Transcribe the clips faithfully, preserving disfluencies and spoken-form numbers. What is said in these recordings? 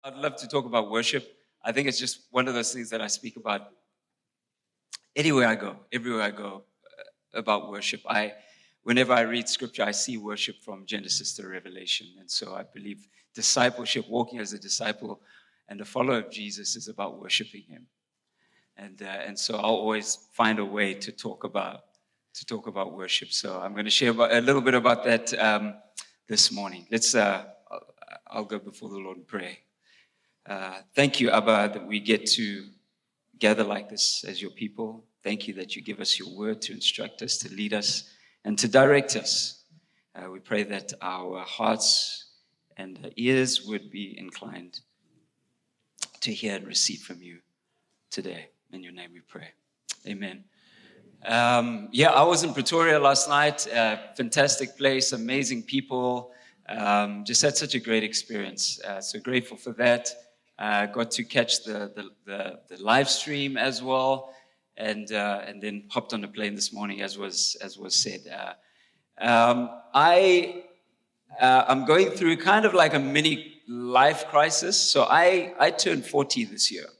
I'd love to talk about worship. I think it's just one of those things that I speak about anywhere I go, everywhere I go, uh, about worship. I, whenever I read scripture, I see worship from Genesis to Revelation. And so I believe discipleship, walking as a disciple and a follower of Jesus, is about worshiping him. And uh, and so I'll always find a way to talk about to talk about worship. So I'm going to share about, a little bit about that um, this morning. Let's. Uh, I'll, I'll go before the Lord and pray. Uh, thank you, Abba, that we get to gather like this as your people. Thank you that you give us your word to instruct us, to lead us, and to direct us. Uh, we pray that our hearts and ears would be inclined to hear and receive from you today. In your name we pray. Amen. Um, yeah, I was in Pretoria last night. Uh, fantastic place, amazing people. Um, just had such a great experience. Uh, so grateful for that. Uh, got to catch the, the, the, the live stream as well, and uh, and then hopped on a plane this morning, as was as was said. Uh, um, I uh, I'm going through kind of like a mini life crisis. So I I turned forty this year.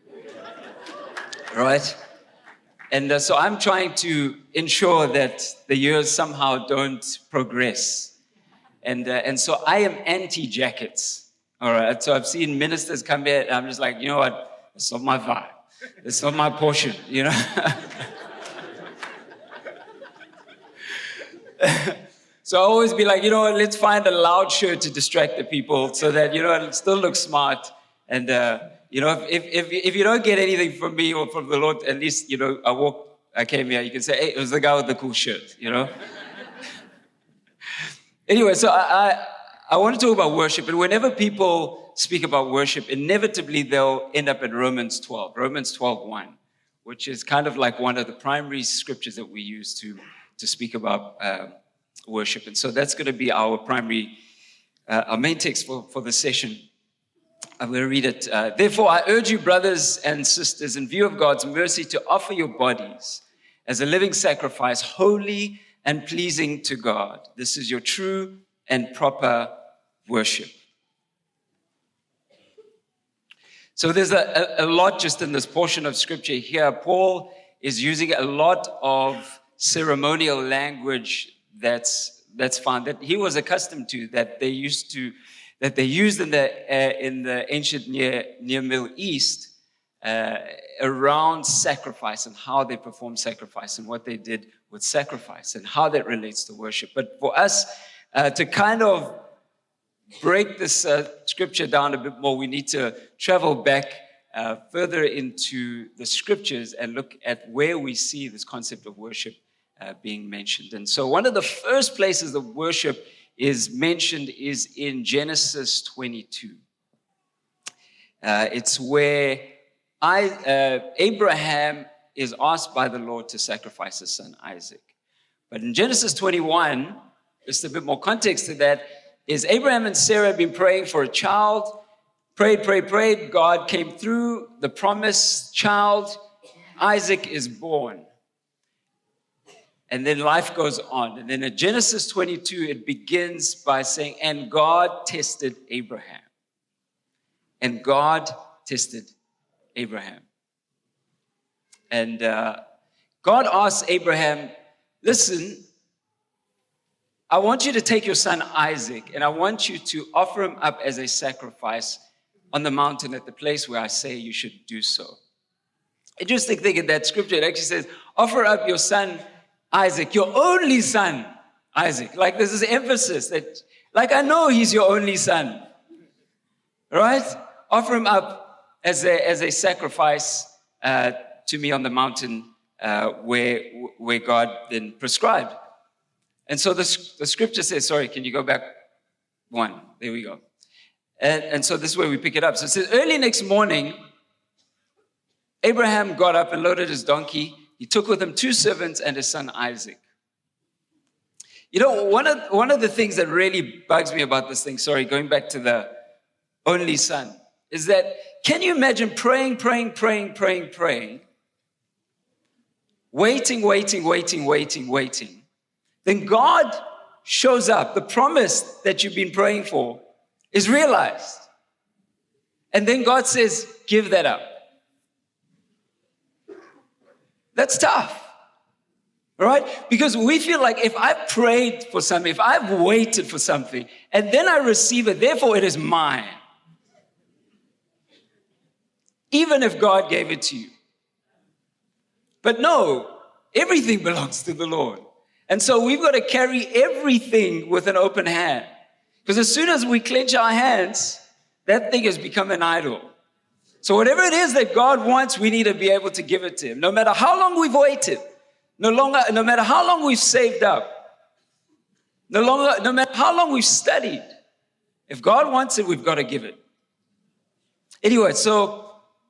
Right? And uh, so I'm trying to ensure that the years somehow don't progress. And uh, and so I am anti-jackets. All right? So I've seen ministers come here, and I'm just like, you know what? It's not my vibe. It's not my portion, you know? So I always be like, you know what? Let's find a loud shirt to distract the people so that, you know, it still looks smart. And, uh, You know, if, if if you don't get anything from me or from the Lord, at least, you know, I walk, I came here, you can say, hey, it was the guy with the cool shirt, you know? Anyway, so I, I, I want to talk about worship. And whenever people speak about worship, inevitably they'll end up at Romans twelve, Romans twelve one, which is kind of like one of the primary scriptures that we use to, to speak about uh, worship. And so that's going to be our primary, uh, our main text for, for the session. I'm going to read it. Uh, Therefore, I urge you, brothers and sisters, in view of God's mercy, to offer your bodies as a living sacrifice, holy and pleasing to God. This is your true and proper worship. So there's a, a, a lot just in this portion of scripture here. Paul is using a lot of ceremonial language that's that's found, that he was accustomed to, that they used to that they used in the uh, in the ancient Near Near Middle East uh, around sacrifice and how they performed sacrifice and what they did with sacrifice and how that relates to worship. But for us uh, to kind of break this uh, scripture down a bit more, we need to travel back uh, further into the scriptures and look at where we see this concept of worship uh, being mentioned. And so one of the first places of worship is mentioned is in Genesis twenty-two. Uh, it's where I, uh, Abraham is asked by the Lord to sacrifice his son Isaac. But in Genesis twenty-one, just a bit more context to that, is Abraham and Sarah have been praying for a child, prayed, prayed, prayed. God came through, the promised child, Isaac is born. And then life goes on. And then in Genesis twenty-two, it begins by saying, and God tested Abraham. And God tested Abraham. And uh, God asked Abraham, listen, I want you to take your son Isaac, and I want you to offer him up as a sacrifice on the mountain at the place where I say you should do so. Interesting thing in that scripture, it actually says, offer up your son Isaac, your only son, Isaac. Like this is emphasis that, like I know he's your only son, right? Offer him up as a as a sacrifice uh, to me on the mountain uh, where where God then prescribed. And so the the scripture says, sorry, can you go back one? There we go. And and so this is where we pick it up. So it says, early next morning, Abraham got up and loaded his donkey. He took with him two servants and his son Isaac. You know, one of, one of the things that really bugs me about this thing, sorry, going back to the only son, is that can you imagine praying, praying, praying, praying, praying, waiting, waiting, waiting, waiting, waiting. Then God shows up. The promise that you've been praying for is realized. And then God says, give that up. That's tough. Right? Because we feel like if I prayed for something, if I've waited for something, and then I receive it, therefore it is mine. Even if God gave it to you. But no, everything belongs to the Lord. And so we've got to carry everything with an open hand. Because as soon as we clench our hands, that thing has become an idol. So whatever it is that God wants, we need to be able to give it to Him. No matter how long we've waited. No longer, no matter how long we've saved up, no longer, no matter how long we've studied, if God wants it, we've got to give it. Anyway, so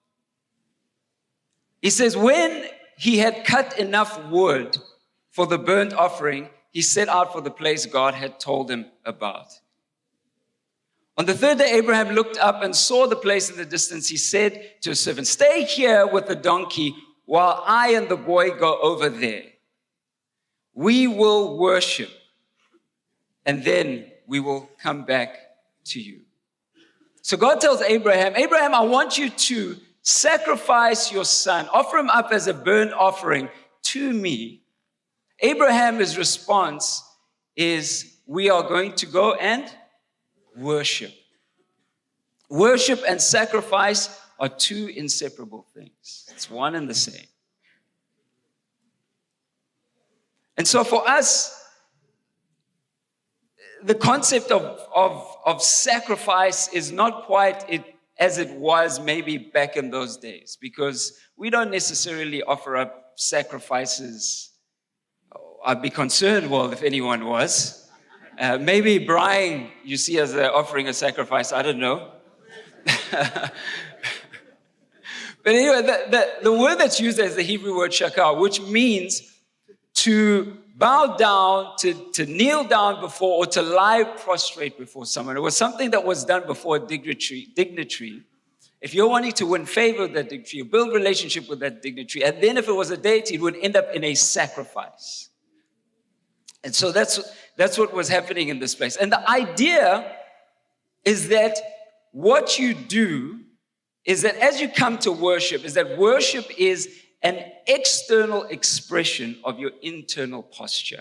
he says, when he had cut enough wood for the burnt offering, he set out for the place God had told him about. On the third day, Abraham looked up and saw the place in the distance. He said to his servant, stay here with the donkey while I and the boy go over there. We will worship, and then we will come back to you. So God tells Abraham, Abraham, I want you to sacrifice your son, offer him up as a burnt offering to me. Abraham's response is, we are going to go and worship. Worship and sacrifice are two inseparable things. It's one and the same. And so for us, the concept of, of, of sacrifice is not quite it, as it was maybe back in those days, because we don't necessarily offer up sacrifices. I'd be concerned, well, if anyone was. Uh, maybe Brian, you see as uh, offering a sacrifice, I don't know. But anyway, the, the, the word that's used is the Hebrew word shakar, which means to bow down, to, to kneel down before, or to lie prostrate before someone. It was something that was done before a dignitary. dignitary. If you're wanting to win favor with that dignitary, you build relationship with that dignitary, and then if it was a deity, it would end up in a sacrifice. And so that's, that's what was happening in this place. And the idea is that what you do is that as you come to worship, is that worship is an external expression of your internal posture.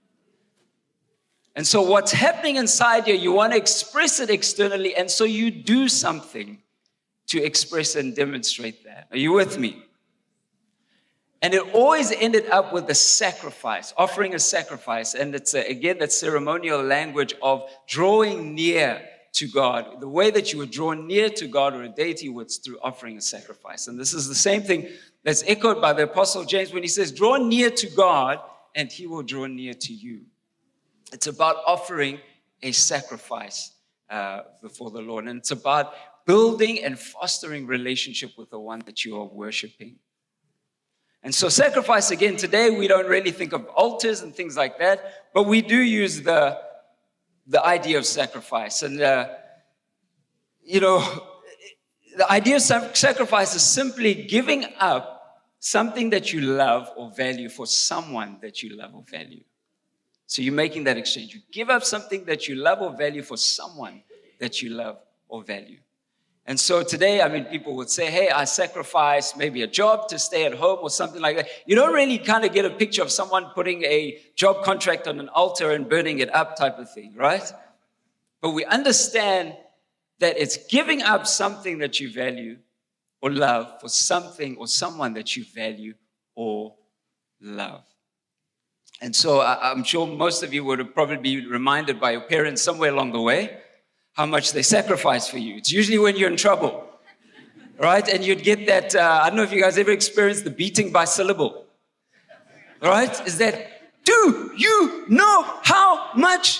And so what's happening inside you, you want to express it externally, and so you do something to express and demonstrate that. Are you with me? And it always ended up with a sacrifice, offering a sacrifice. And it's, a, again, that ceremonial language of drawing near to God. The way that you would draw near to God or a deity was through offering a sacrifice. And this is the same thing that's echoed by the Apostle James when he says, draw near to God and He will draw near to you. It's about offering a sacrifice uh, before the Lord. And it's about building and fostering relationship with the one that you are worshiping. And so sacrifice, again, today we don't really think of altars and things like that, but we do use the, the idea of sacrifice. And, uh, you know, the idea of sacrifice is simply giving up something that you love or value for someone that you love or value. So you're making that exchange. You give up something that you love or value for someone that you love or value. And so today, I mean, people would say, hey, I sacrifice maybe a job to stay at home or something like that. You don't really kind of get a picture of someone putting a job contract on an altar and burning it up type of thing, right? But we understand that it's giving up something that you value or love for something or someone that you value or love. And so I'm sure most of you would have probably been reminded by your parents somewhere along the way how much they sacrifice for you. It's usually when you're in trouble, right? And you'd get that, uh, I don't know if you guys ever experienced the beating by syllable, right? Is that, do you know how much?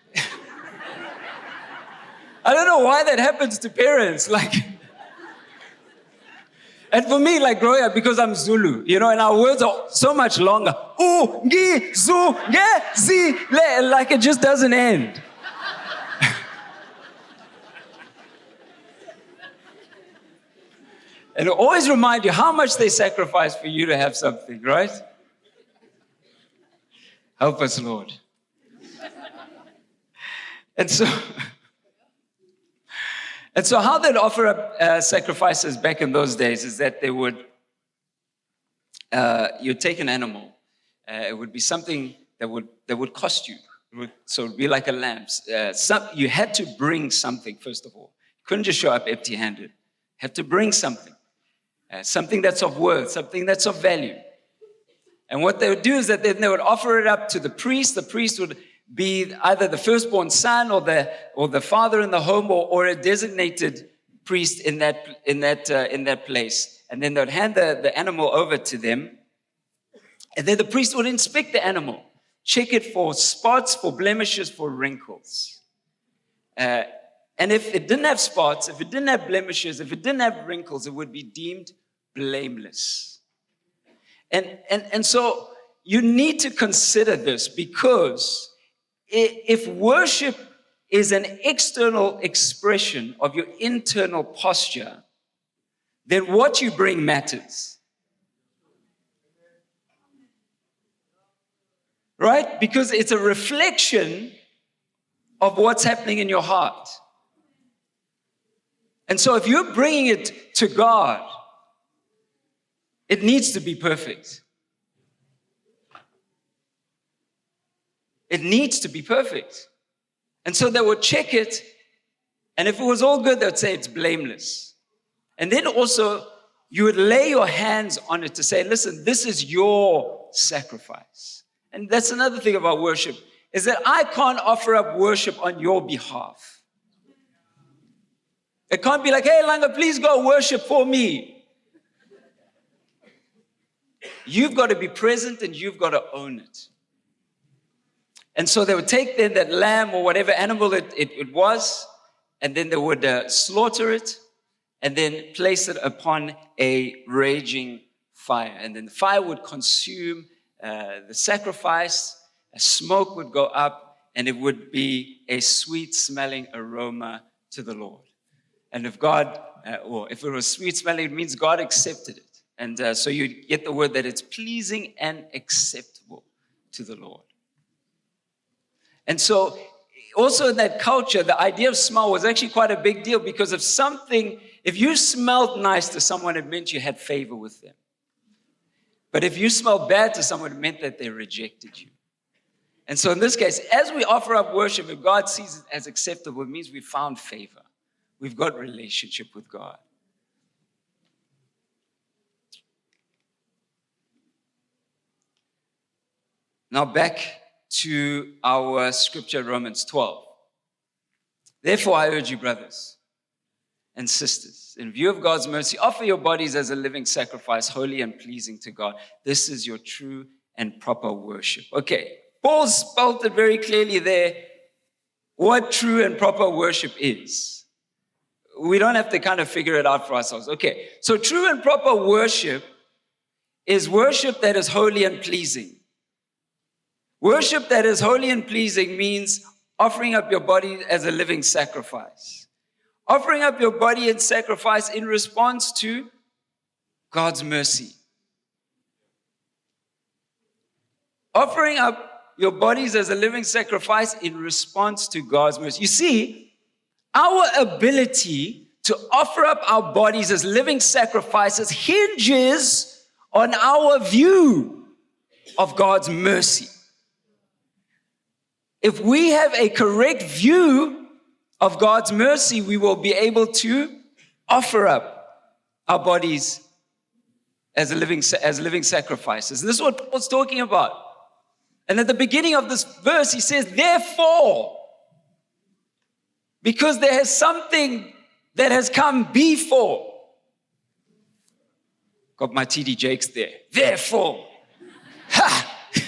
I don't know why that happens to parents, like, and for me, like growing up, because I'm Zulu, you know, and our words are so much longer. U, gi, zu, ge, zi, le, like it just doesn't end. And it'll always remind you how much they sacrifice for you to have something, right? Help us, Lord. And so, And so how they'd offer up uh, sacrifices back in those days is that they would, uh, you'd take an animal. Uh, it would be something that would that would cost you. It would, so it would be like a lamb. Uh, some, you had to bring something, first of all. You couldn't just show up empty-handed. You had to bring something. Uh, something that's of worth, something that's of value. And what they would do is that then they would offer it up to the priest. The priest would be either the firstborn son or the or the father in the home, or, or a designated priest in that in that uh, in that place. And then they'd hand the, the animal over to them. And then the priest would inspect the animal, check it for spots, for blemishes, for wrinkles. Uh, and if it didn't have spots, if it didn't have blemishes, if it didn't have wrinkles, it would be deemed blameless. And, and, and so you need to consider this, because if worship is an external expression of your internal posture, then what you bring matters. Right? Because it's a reflection of what's happening in your heart. And so if you're bringing it to God, it needs to be perfect. It needs to be perfect. And so they would check it, and if it was all good, they would say it's blameless. And then also, you would lay your hands on it to say, listen, this is your sacrifice. And that's another thing about worship, is that I can't offer up worship on your behalf. It can't be like, hey, Langa, please go worship for me. You've got to be present and you've got to own it. And so they would take then that lamb or whatever animal it, it, it was, and then they would uh, slaughter it, and then place it upon a raging fire. And then the fire would consume Uh, the sacrifice, a smoke would go up, and it would be a sweet-smelling aroma to the Lord. And if God, uh, or if it was sweet-smelling, it means God accepted it. And uh, so you get the word that it's pleasing and acceptable to the Lord. And so also in that culture, the idea of smell was actually quite a big deal, because if something, if you smelled nice to someone, it meant you had favor with them. But if you smell bad to someone, it meant that they rejected you. And so in this case, as we offer up worship, if God sees it as acceptable, it means we found favor. We've got relationship with God. Now back to our scripture, Romans twelve. Therefore, I urge you, brothers and sisters, in view of God's mercy, offer your bodies as a living sacrifice, holy and pleasing to God. This is your true and proper worship. Okay, Paul spelled it very clearly there what true and proper worship is. We don't have to kind of figure it out for ourselves. Okay, so true and proper worship is worship that is holy and pleasing. Worship that is holy and pleasing means offering up your body as a living sacrifice. Offering up your body in sacrifice in response to God's mercy. Offering up your bodies as a living sacrifice in response to God's mercy. You see, our ability to offer up our bodies as living sacrifices hinges on our view of God's mercy. If we have a correct view of God's mercy, we will be able to offer up our bodies as a living as living sacrifices. This is what Paul's talking about. And at the beginning of this verse, he says, therefore, because there is something that has come before. Got my T D Jakes there. Therefore. Ha!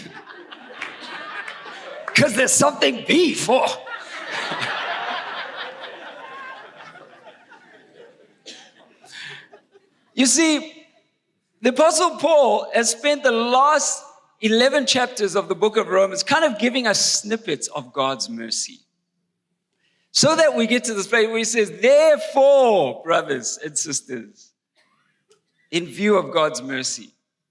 Because there's something before. You see, the Apostle Paul has spent the last eleven chapters of the book of Romans kind of giving us snippets of God's mercy. So that we get to this place where he says, therefore, brothers and sisters, in view of God's mercy.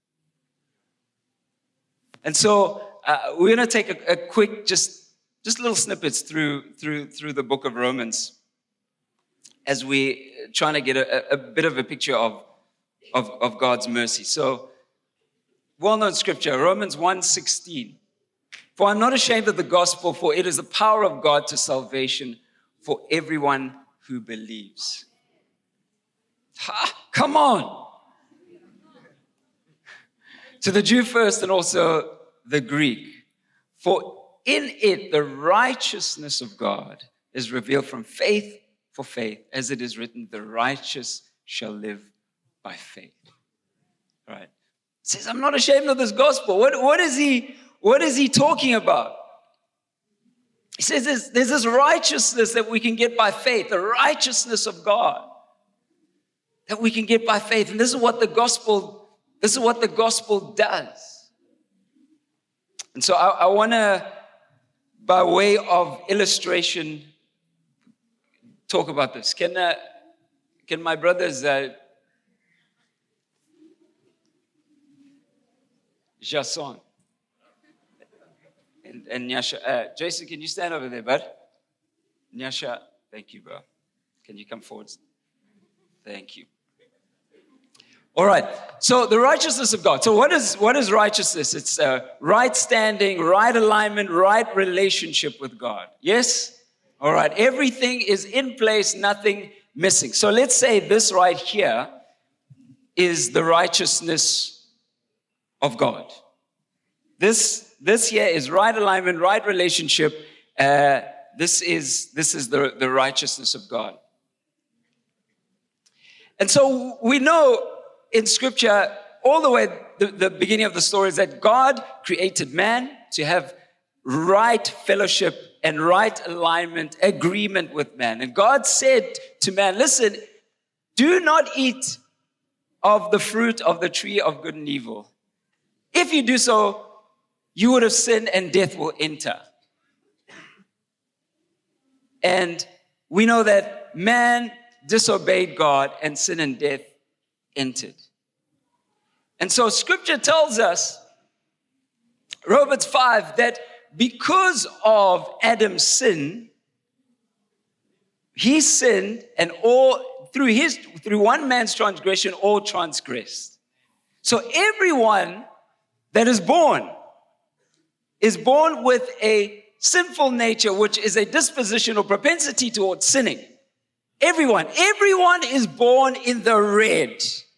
And so uh, we're going to take a, a quick, just, just little snippets through, through, through the book of Romans. as we trying to get a, a bit of a picture of, of, of God's mercy. So, well-known scripture, Romans one sixteen. For I'm not ashamed of the gospel, for it is the power of God to salvation for everyone who believes. Ha, come on. To the Jew first and also the Greek. For in it the righteousness of God is revealed from faith for faith, as it is written, the righteous shall live by faith. Right? It says, I'm not ashamed of this gospel. What, what is he, what is he talking about? He says there's, there's this righteousness that we can get by faith, the righteousness of God that we can get by faith. And this is what the gospel, this is what the gospel does. And so I, I want to, by way of illustration, talk about this. Can uh, can my brothers, uh, Jason and, and Nyasha, uh, Jason, can you stand over there, bud? Nyasha, thank you, bro. Can you come forward? Thank you. All right. So the righteousness of God. So what is what is righteousness? It's uh, right standing, right alignment, right relationship with God. Yes? All right. Everything is in place, nothing missing. So let's say this right here is the righteousness of God. This this here is right alignment, right relationship. Uh, this is this is the, the righteousness of God. And so we know in Scripture, all the way, the, the beginning of the story is that God created man to have right fellowship and right alignment, agreement with man. And God said to man, listen, do not eat of the fruit of the tree of good and evil. If you do so, you would have sinned and death will enter. And we know that man disobeyed God and sin and death entered. And so scripture tells us, Romans five, that because of Adam's sin, he sinned, and all through his through one man's transgression, all transgressed. So everyone that is born is born with a sinful nature, which is a disposition or propensity towards sinning. Everyone, everyone is born in the red.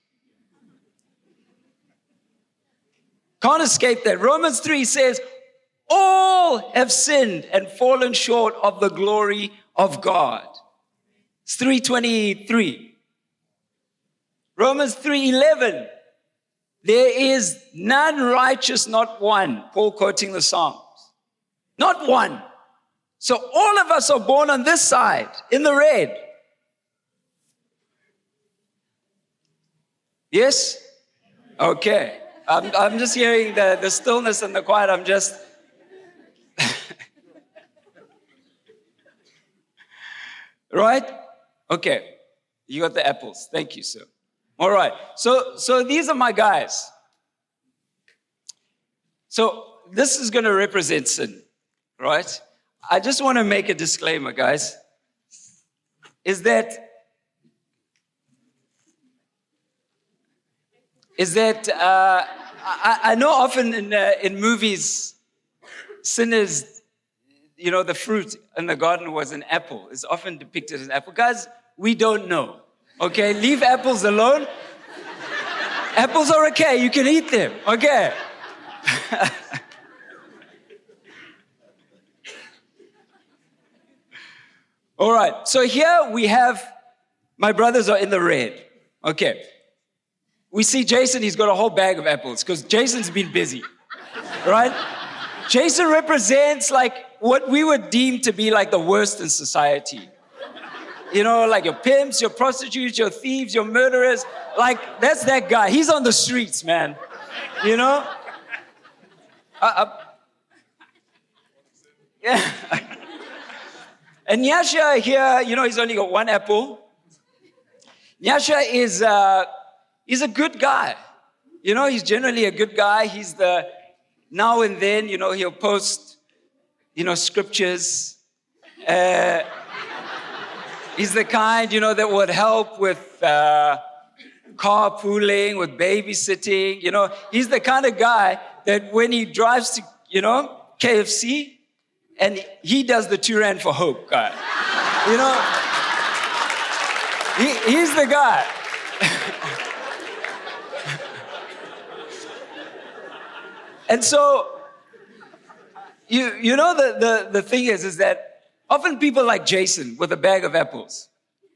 Can't escape that. Romans three says, all have sinned and fallen short of the glory of God. It's three twenty-three. Romans three eleven. There is none righteous, not one. Paul quoting the Psalms. Not one. So all of us are born on this side, in the red. Yes? Okay. I'm, I'm just hearing the, the stillness and the quiet. I'm just... Right? Okay. You got the apples. Thank you, sir. All right. So, so these are my guys. So this is going to represent sin, right? I just want to make a disclaimer, guys. Is that... Is that uh, I, I know often in uh, in movies, sin is, you know, the fruit in the garden was an apple. It's often depicted as an apple. Guys, we don't know. Okay, leave apples alone. Apples are okay. You can eat them. Okay. All right. So here we have my brothers are in the red. Okay. We see Jason, he's got a whole bag of apples because Jason's been busy, right? Jason represents like what we would deem to be like the worst in society. You know, like your pimps, your prostitutes, your thieves, your murderers. Like, that's that guy. He's on the streets, man. You know? Uh, uh, yeah. And Nyasha here, you know, he's only got one apple. Nyasha is... Uh, He's a good guy. You know, he's generally a good guy. He's the, now and then, you know, he'll post, you know, scriptures. Uh, He's the kind, you know, that would help with uh, carpooling, with babysitting. You know, he's the kind of guy that when he drives to, you know, K F C, and he does the two rand for hope guy. You know, he, he's the guy. And so, you you know, the, the, the thing is, is that often people like Jason with a bag of apples,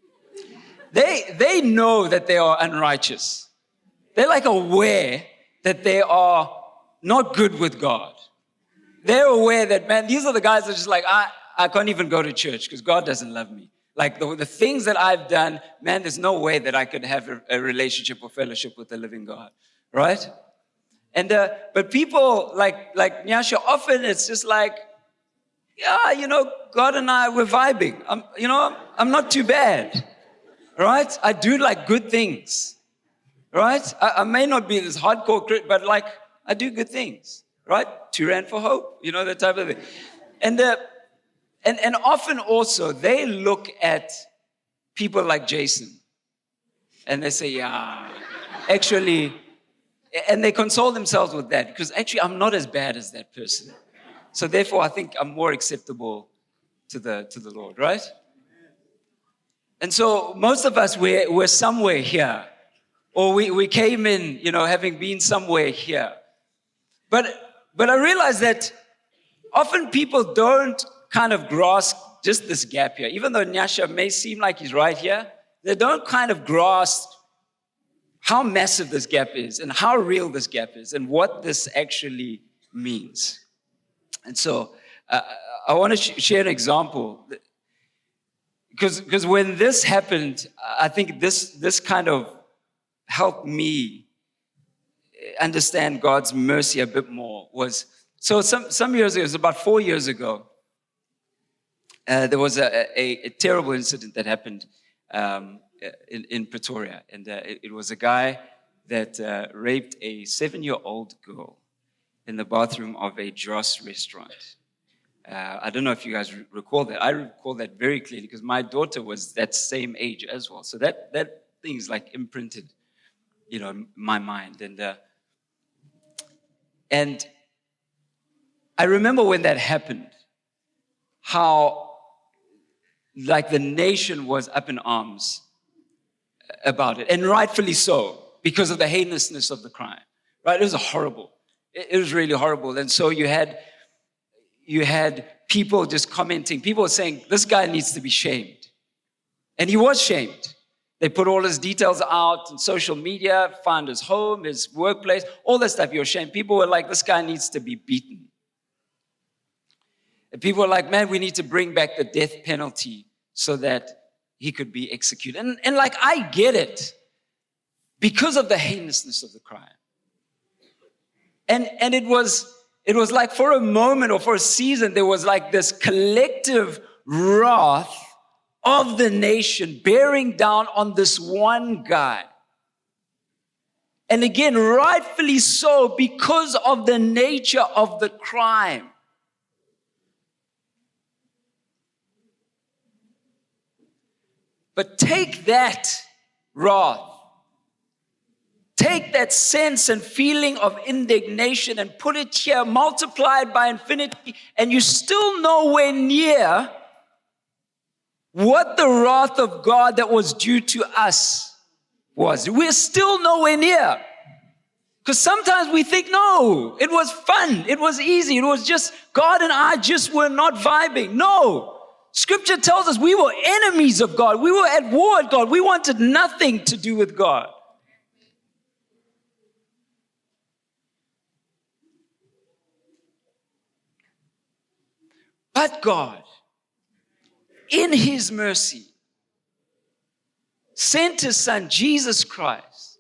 they, they know that they are unrighteous. They're like aware that they are not good with God. They're aware that, man, these are the guys that are just like, I, I can't even go to church because God doesn't love me. Like the, the things that I've done, man, there's no way that I could have a, a relationship or fellowship with the living God, right? And uh, but people like like Nyasha, often it's just like, yeah, you know, God and I, we're vibing. I'm, you know, I'm not too bad, right? I do like good things, right? I, I may not be this hardcore crit, but like I do good things, right? Two rand for hope, you know, that type of thing. And uh, and and often also they look at people like Jason, and they say, yeah, actually. And they console themselves with that because actually I'm not as bad as that person. So therefore I think I'm more acceptable to the to the Lord, right? And so most of us, we're, we're somewhere here. Or we, we came in, you know, having been somewhere here. But, but I realize that often people don't kind of grasp just this gap here. Even though Nyasha may seem like he's right here, they don't kind of grasp how massive this gap is and how real this gap is and what this actually means. And so uh, I want to sh- share an example. Because because when this happened, I think this, this kind of helped me understand God's mercy a bit more. Was So some, some years ago, it was about four years ago, uh, there was a, a, a terrible incident that happened um, In, in Pretoria, and uh, it, it was a guy that uh, raped a seven-year-old girl in the bathroom of a Joss restaurant. Uh, I don't know if you guys re- recall that. I recall that very clearly because my daughter was that same age as well. So that that thing is like imprinted, you know, in my mind. And uh, and I remember when that happened, how like the nation was up in arms about it, and rightfully so, because of the heinousness of the crime, right? It was horrible. It was really horrible. And so you had, you had people just commenting, people were saying, this guy needs to be shamed. And he was shamed. They put all his details out on social media, found his home, his workplace, all that stuff. You're shamed. People were like, this guy needs to be beaten. And people were like, man, we need to bring back the death penalty so that he could be executed. And, and like, I get it because of the heinousness of the crime. And, and it was, it was like for a moment or for a season, there was like this collective wrath of the nation bearing down on this one guy. And again, rightfully so, because of the nature of the crime. But take that wrath, take that sense and feeling of indignation and put it here, multiply it by infinity, and you're still nowhere near what the wrath of God that was due to us was. We're still nowhere near. Because sometimes we think, no, it was fun, it was easy, it was just, God and I just were not vibing. No. Scripture tells us we were enemies of God. We were at war with God. We wanted nothing to do with God. But God, in His mercy, sent His Son, Jesus Christ,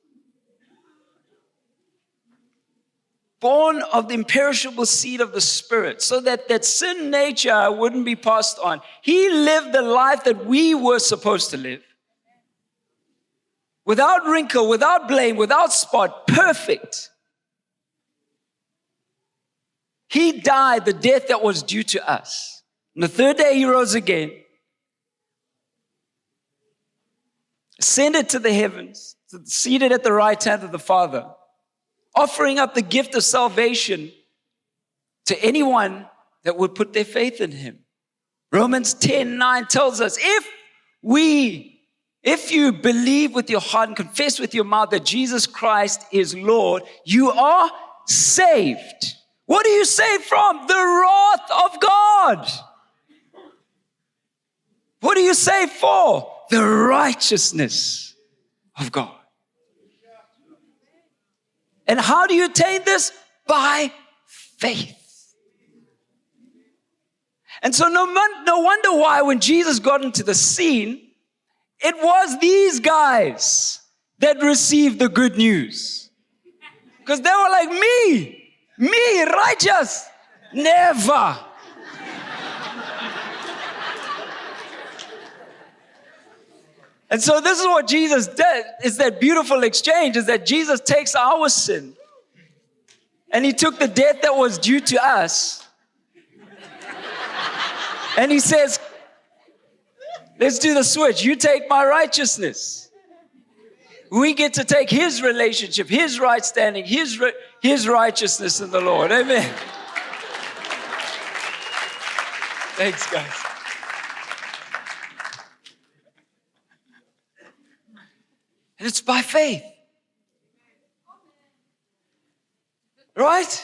born of the imperishable seed of the Spirit, so that that sin nature wouldn't be passed on. He lived the life that we were supposed to live. Without wrinkle, without blame, without spot, perfect. He died the death that was due to us. On the third day, He rose again. ascended to the heavens, seated at the right hand of the Father, offering up the gift of salvation to anyone that would put their faith in him. Romans ten nine tells us, if we, if you believe with your heart and confess with your mouth that Jesus Christ is Lord, you are saved. What are you saved from? The wrath of God. What are you saved for? The righteousness of God. And how do you attain this? By faith. And so no, no wonder why when Jesus got into the scene, it was these guys that received the good news. Because they were like, me, me, righteous, never. And so this is what Jesus did, is that beautiful exchange, is that Jesus takes our sin and he took the debt that was due to us and he says, let's do the switch. You take my righteousness. We get to take his relationship, his right standing, his, his righteousness in the Lord. Amen. Thanks, guys. And it's by faith. Right?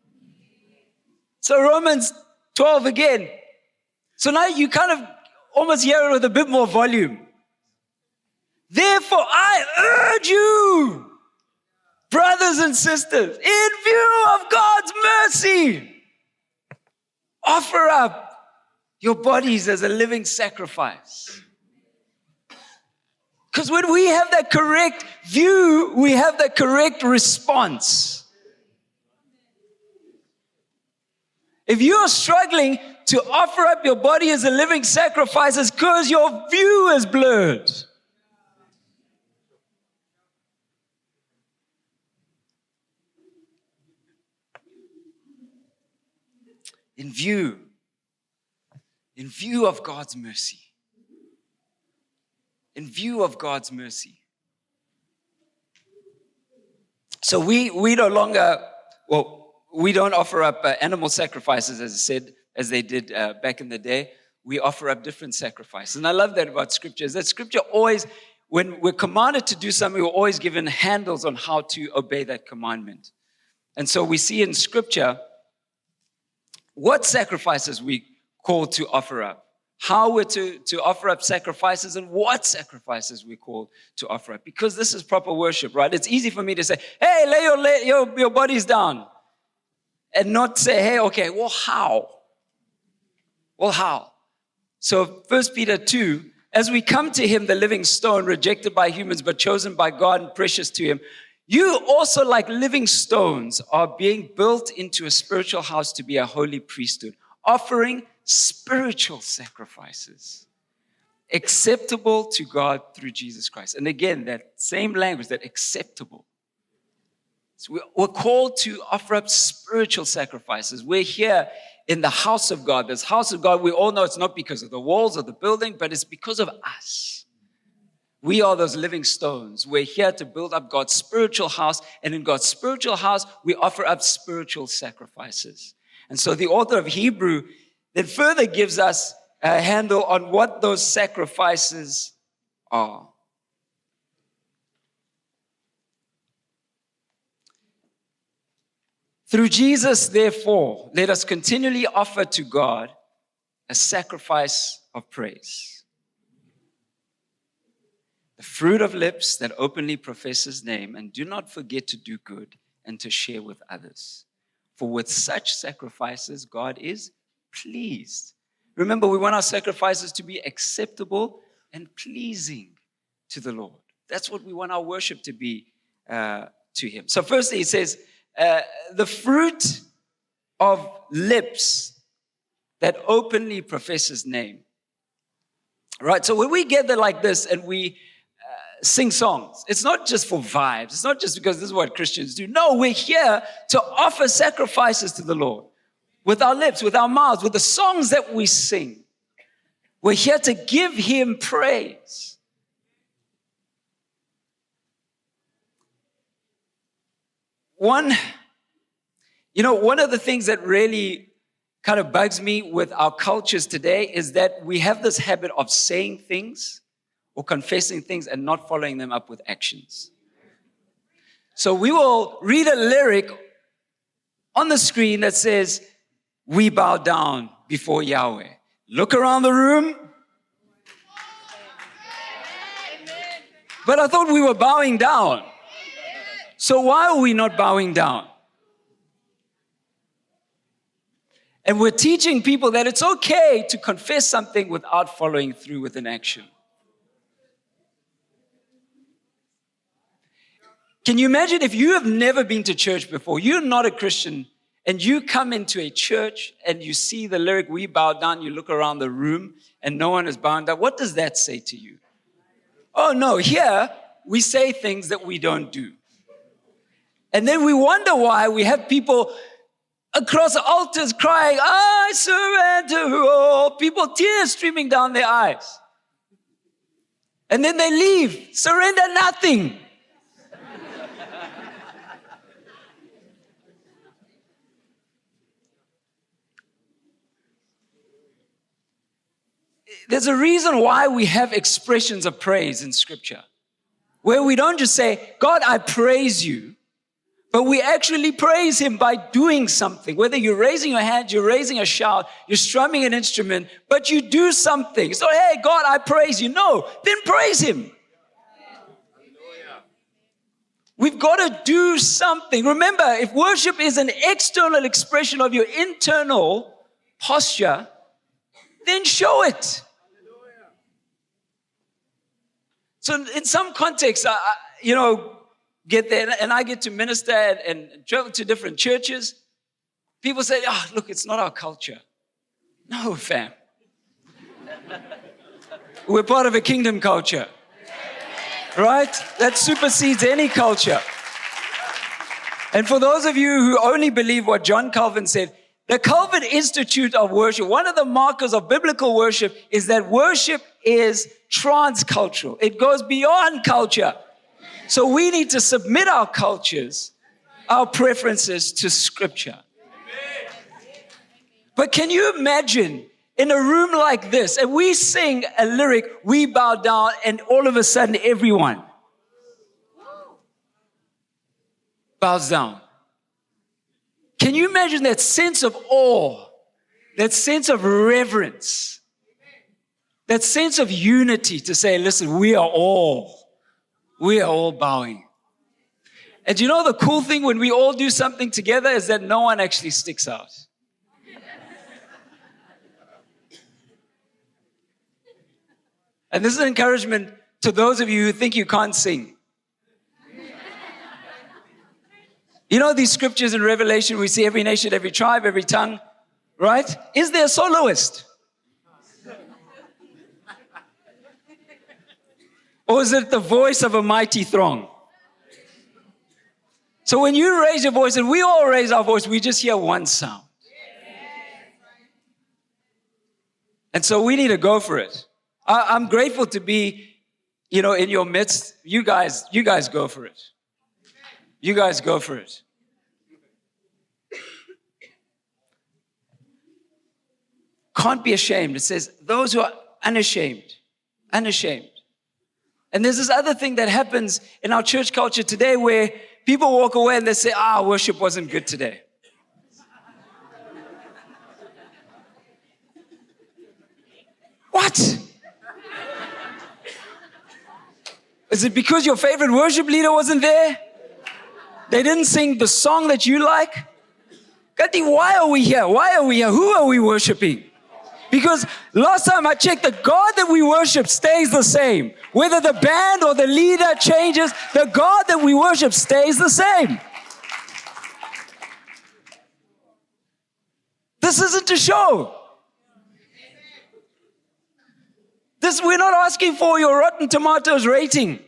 So Romans twelve again. So now you kind of almost hear it with a bit more volume. Therefore, I urge you, brothers and sisters, in view of God's mercy, offer up your bodies as a living sacrifice. Because when we have that correct view, we have that correct response. If you are struggling to offer up your body as a living sacrifice, it's because your view is blurred. In view, in view of God's mercy. In view of God's mercy. So we we no longer, well, we don't offer up uh, animal sacrifices, as I said, as they did uh, back in the day. We offer up different sacrifices. And I love that about Scripture, is that Scripture always, when we're commanded to do something, we're always given handles on how to obey that commandment. And so we see in Scripture what sacrifices we called to offer up. How we're to, to offer up sacrifices and what sacrifices we're called to offer up. Because this is proper worship, right? It's easy for me to say, hey, lay your, lay your, your bodies down. And not say, hey, okay, well, how? Well, how? So First Peter two, as we come to him, the living stone, rejected by humans, but chosen by God and precious to him, you also, like living stones, are being built into a spiritual house to be a holy priesthood, offering spiritual sacrifices acceptable to God through Jesus Christ. And again, that same language, that acceptable. So we're called to offer up spiritual sacrifices. We're here in the house of God. This house of God, we all know it's not because of the walls of the building, but it's because of us. We are those living stones. We're here to build up God's spiritual house. And in God's spiritual house, we offer up spiritual sacrifices. And so the author of Hebrew then further gives us a handle on what those sacrifices are. Through Jesus, therefore, let us continually offer to God a sacrifice of praise. The fruit of lips that openly profess his name, and do not forget to do good and to share with others. For with such sacrifices, God is pleased. Remember, we want our sacrifices to be acceptable and pleasing to the Lord. That's what we want our worship to be uh, to him. So firstly, he says, uh, the fruit of lips that openly profess his name. Right? So when we gather like this and we uh, sing songs, it's not just for vibes. It's not just because this is what Christians do. No, we're here to offer sacrifices to the Lord. With our lips, with our mouths, with the songs that we sing. We're here to give him praise. one, you know, one of the things that really kind of bugs me with our cultures today is that we have this habit of saying things or confessing things and not following them up with actions. So we will read a lyric on the screen that says, "We bow down before Yahweh." Look around the room. But I thought we were bowing down. So why are we not bowing down? And we're teaching people that it's okay to confess something without following through with an action. Can you imagine if you have never been to church before, you're not a Christian, and you come into a church and you see the lyric, "We bow down," you look around the room and no one is bowing down. What does that say to you? Oh no, here we say things that we don't do. And then we wonder why we have people across altars crying, "I surrender all." People, tears streaming down their eyes. And then they leave, surrender nothing. There's a reason why we have expressions of praise in Scripture, where we don't just say, "God, I praise you," but we actually praise Him by doing something. Whether you're raising your hand, you're raising a shout, you're strumming an instrument, but you do something. So, "Hey, God, I praise you." No, then praise Him. We've got to do something. Remember, if worship is an external expression of your internal posture, then show it. So in some contexts, I, I, you know, get there and I get to minister and, and travel to different churches. People say, "Oh, look, it's not our culture." No, fam. We're part of a kingdom culture, right? That supersedes any culture. And for those of you who only believe what John Calvin said, the Calvin Institute of Worship, one of the markers of biblical worship is that worship is transcultural. It goes beyond culture. So we need to submit our cultures, our preferences to Scripture. But can you imagine in a room like this, and we sing a lyric, "We bow down," and all of a sudden everyone bows down? Can you imagine that sense of awe, that sense of reverence, that sense of unity to say, "Listen, we are all, we are all bowing." And you know the cool thing when we all do something together is that no one actually sticks out. And this is an encouragement to those of you who think you can't sing. You know these scriptures in Revelation, we see every nation, every tribe, every tongue, right? Is there a soloist? Or is it the voice of a mighty throng? So when you raise your voice, and we all raise our voice, we just hear one sound. And so we need to go for it. I, I'm grateful to be, you know, in your midst. You guys, you guys go for it. You guys go for it. Can't be ashamed. It says, those who are unashamed, unashamed. And there's this other thing that happens in our church culture today where people walk away and they say, ah, worship wasn't good today. What? Is it because your favorite worship leader wasn't there? They didn't sing the song that you like? Kati, why are we here? Why are we here? Who are we worshiping? Because last time I checked, the God that we worship stays the same. Whether the band or the leader changes, the God that we worship stays the same. This isn't a show. This, we're not asking for your Rotten Tomatoes rating.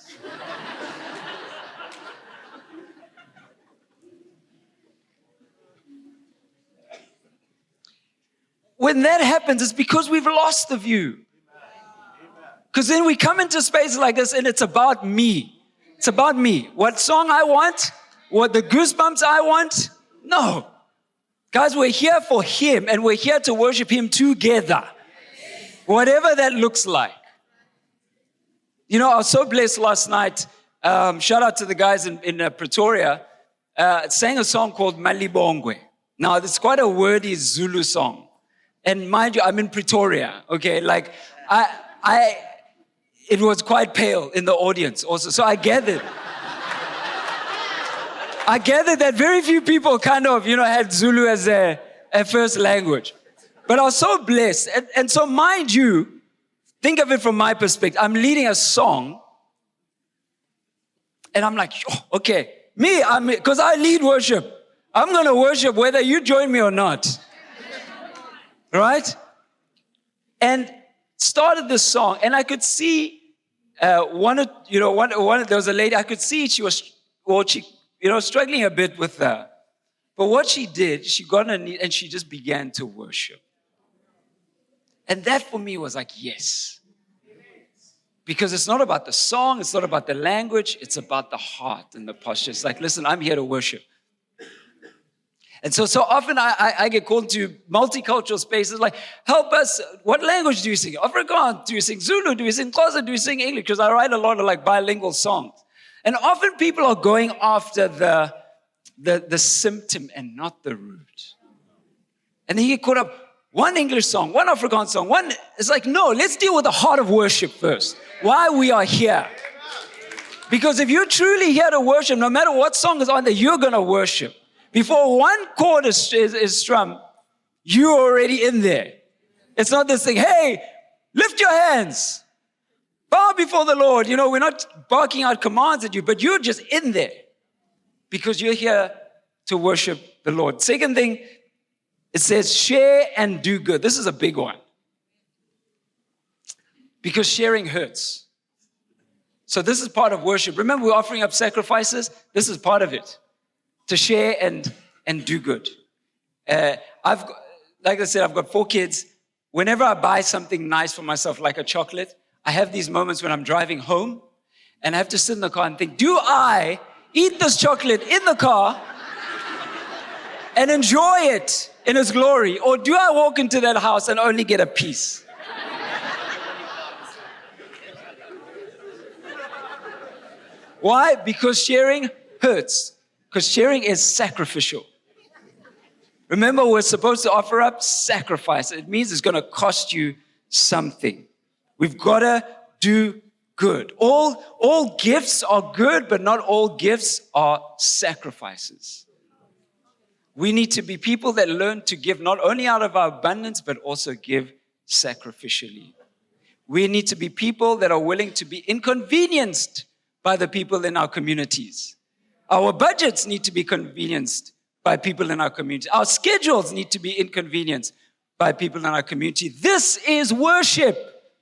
When that happens, it's because we've lost the view. Because then we come into spaces like this and it's about me. It's about me. What song I want, what the goosebumps I want? No. Guys, we're here for him and we're here to worship him together. Whatever that looks like. You know, I was so blessed last night. Um, shout out to the guys in, in uh, Pretoria. Uh, sang a song called Malibongwe. Now, it's quite a wordy Zulu song. And mind you, I'm in Pretoria, okay? Like, I, I, it was quite pale in the audience also. So I gathered. I gathered that very few people kind of, you know, had Zulu as a, a first language. But I was so blessed. And, and so mind you, think of it from my perspective. I'm leading a song. And I'm like, oh, okay, me, I'm because I lead worship. I'm going to worship whether you join me or not. Right? And started this song. And I could see uh, one, of, you know, one, one, there was a lady, I could see she was, well, she, you know, struggling a bit with that. But what she did, she got on her knee and she just began to worship. And that for me was like, yes. Because it's not about the song, it's not about the language, it's about the heart and the posture. It's like, listen, I'm here to worship. And so, so often I, I, I get called to multicultural spaces like, help us, what language do you sing? Afrikaans, do you sing Zulu? Do you sing Xhosa? Do you sing English? Because I write a lot of like bilingual songs. And often people are going after the, the, the symptom and not the root. And then you get caught up, one English song, one Afrikaans song, one, it's like, no, let's deal with the heart of worship first. Why we are here. Because if you're truly here to worship, no matter what song is on there, you're going to worship. Before one chord is, is, is strummed, you're already in there. It's not this thing, hey, lift your hands. Bow before the Lord. You know, we're not barking out commands at you, but you're just in there. Because you're here to worship the Lord. Second thing, it says share and do good. This is a big one. Because sharing hurts. So this is part of worship. Remember, we're offering up sacrifices. This is part of it. To share and, and do good. Uh, I've got, like I said, I've got four kids. Whenever I buy something nice for myself, like a chocolate, I have these moments when I'm driving home and I have to sit in the car and think, do I eat this chocolate in the car and enjoy it in its glory? Or do I walk into that house and only get a piece? Why? Because sharing hurts. Because sharing is sacrificial. Remember, we're supposed to offer up sacrifice. It means it's going to cost you something. We've got to do good. All, all gifts are good, but not all gifts are sacrifices. We need to be people that learn to give not only out of our abundance, but also give sacrificially. We need to be people that are willing to be inconvenienced by the people in our communities. Our budgets need to be convenienced by people in our community. Our schedules need to be inconvenienced by people in our community. This is worship.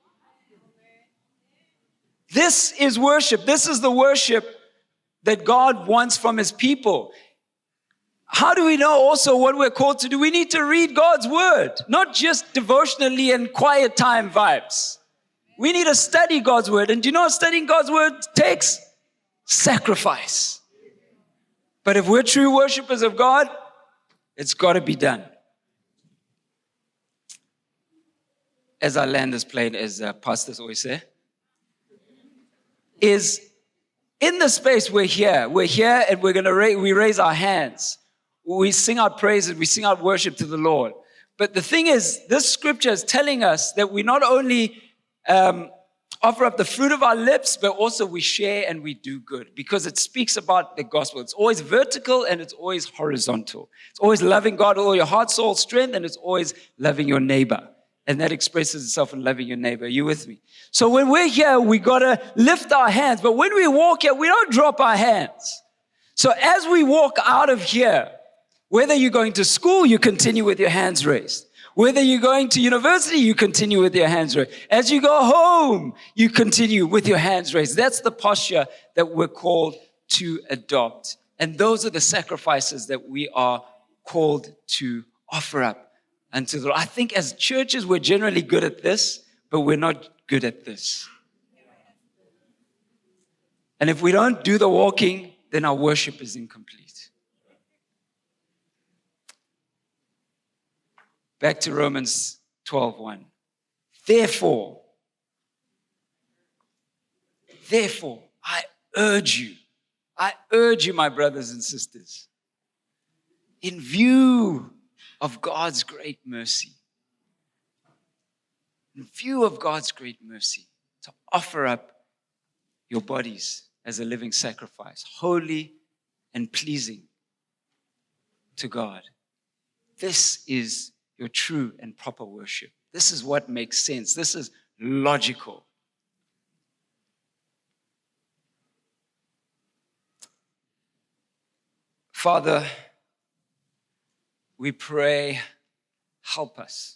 This is worship. This is the worship that God wants from his people. How do we know also what we're called to do? We need to read God's word, not just devotionally and quiet time vibes. We need to study God's word. And do you know what studying God's word takes? Sacrifice. But if we're true worshipers of God, it's got to be done. As I land this plane, as uh, pastors always say, is in the space we're here. We're here and we're going to ra- we raise our hands. We sing out praises. We sing out worship to the Lord. But the thing is, this scripture is telling us that we not only um, offer up the fruit of our lips, but also we share and we do good because it speaks about the gospel. It's always vertical and it's always horizontal. It's always loving God with all your heart, soul, strength, and it's always loving your neighbor. And that expresses itself in loving your neighbor. Are you with me? So when we're here, we got to lift our hands. But when we walk here, we don't drop our hands. So as we walk out of here, whether you're going to school, you continue with your hands raised. Whether you're going to university, you continue with your hands raised. As you go home, you continue with your hands raised. That's the posture that we're called to adopt. And those are the sacrifices that we are called to offer up unto the Lord. I think as churches, we're generally good at this, but we're not good at this. And if we don't do the walking, then our worship is incomplete. Back to Romans twelve one. Therefore, therefore, I urge you, I urge you, my brothers and sisters, in view of God's great mercy, in view of God's great mercy, to offer up your bodies as a living sacrifice, holy and pleasing to God. This is your true and proper worship. This is what makes sense. This is logical. Father, we pray, help us.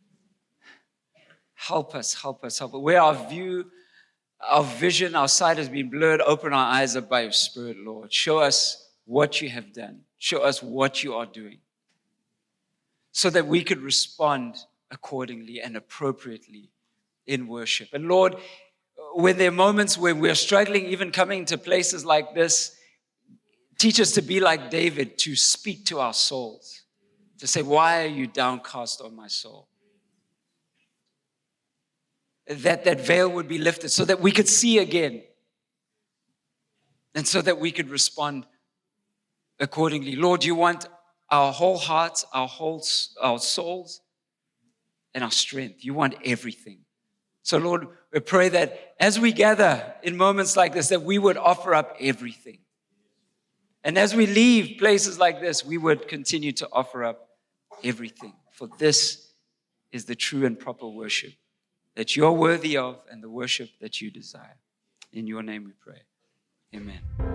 Help us, help us, help us. Where our view, our vision, our sight has been blurred, open our eyes up by your Spirit, Lord. Show us what you have done. Show us what you are doing, so that we could respond accordingly and appropriately in worship. And Lord, when there are moments when we're struggling, even coming to places like this, teach us to be like David, to speak to our souls, to say, why are you downcast, O my soul? That that veil would be lifted so that we could see again, and so that we could respond accordingly. Lord, you want our whole hearts, our whole our souls, and our strength. You want everything. So Lord, we pray that as we gather in moments like this, that we would offer up everything. And as we leave places like this, we would continue to offer up everything. For this is the true and proper worship that you're worthy of, and the worship that you desire. In your name we pray. Amen.